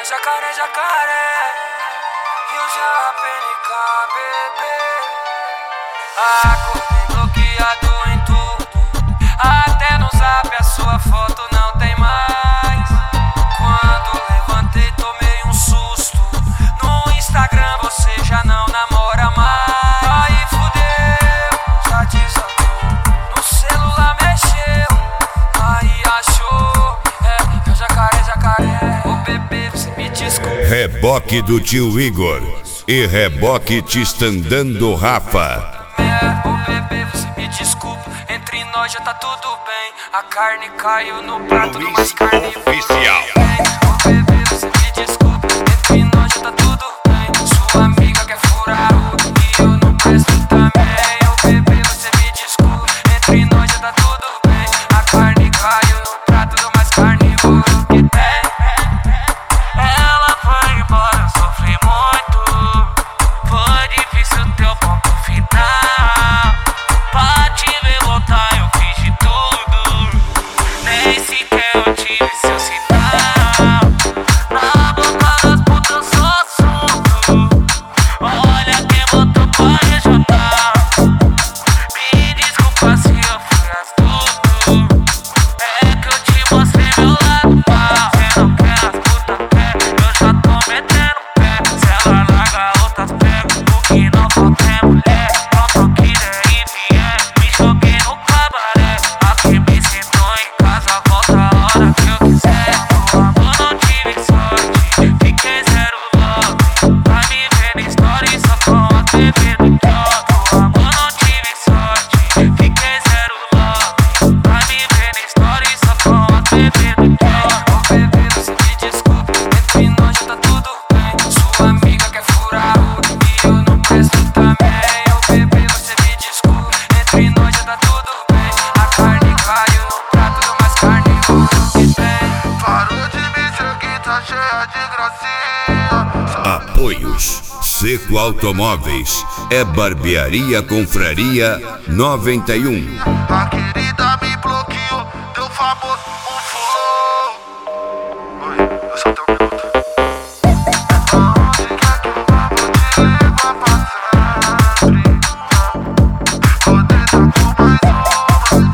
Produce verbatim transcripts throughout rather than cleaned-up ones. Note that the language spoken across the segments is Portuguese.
É jacaré, jacaré, e o J P N K, bebê. Acordei bloqueado em tudo, até no zap a sua foto não tem mais. Quando levantei tomei um susto, no Instagram você já não namora mais. Aí fudeu, já desandou, no celular mexeu, aí achou, é, é jacaré, jacaré. Ô bebê, você me desculpa. Reboque do tio Igor e reboque Tistandando do Rafa. É, ô bebê, você me desculpa, entre nós já tá tudo bem. A carne caiu no prato do mais carne Oficial. Ô bebê, você me desculpa, entre nós já tá tudo bem. Sua amiga quer furar o e eu não presto também. Ô bebê, você me desculpa, entre nós já tá tudo bem. A carne caiu no prato do mais carnívoro que tem. Ela foi embora, eu sofri muito. Foi difícil teu ponto final. Pra te ver voltar eu fiz de tudo, nem sequer eu tive seu sinal. Na boca das putas eu sou assunto. Olha quem botou pra rejogar. Me desculpa se eu fui astuto, é que eu te mostrei meu lado mal. Cê não quer as putas pé, eu já tô metendo pé. Se ela larga outras pega, o que não falta é mulher. Pronto que der e vier, me joguei no cabaré. Aqui me sentou em casa, volta a hora que eu quiser. No amor não tive sorte, fiquei zero love. Vai me ver na história só com as bebês do top. No amor não tive sorte, fiquei zero love. Vai me ver na história só com as bebês do top. Ô bebê, você me desculpa, entre nós já tá tudo bem. Sua amiga quer furar o e eu não presto também. Ô bebê, você me desculpa, entre nós já tá tudo bem. A carne caiu no prato do mais carnívoro que tem. Parou de me seguir, tá cheia de gracinha. Apoios Seco Automóveis, é Barbearia Confraria noventa e um. A querida me bloqueou, deu famoso um flow. Oi, eu só tenho um minuto. Aonde quer que eu vá, vou te levar pra sempre. Poder dar por mais uma.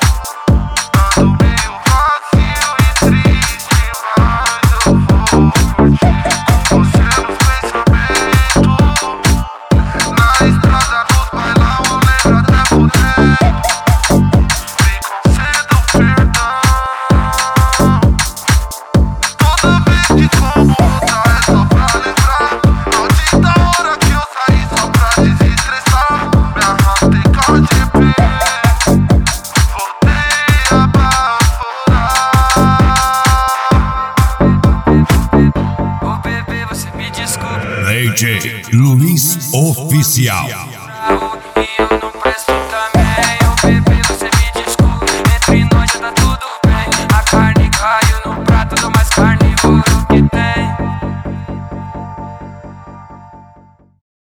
Ando meio vazio e triste, mas eu vou com você nos pensamentos. Na estrada, nos bailão, eu lembro até por dentro. Me conceda o perdão. Toda vez que como outra é só pra lembrar. Maldita hora que eu saí só pra desestressar. Me arrastei com a G P, voltei a baforar. Ô bebê, você me desculpa. D J Luiz Oficial.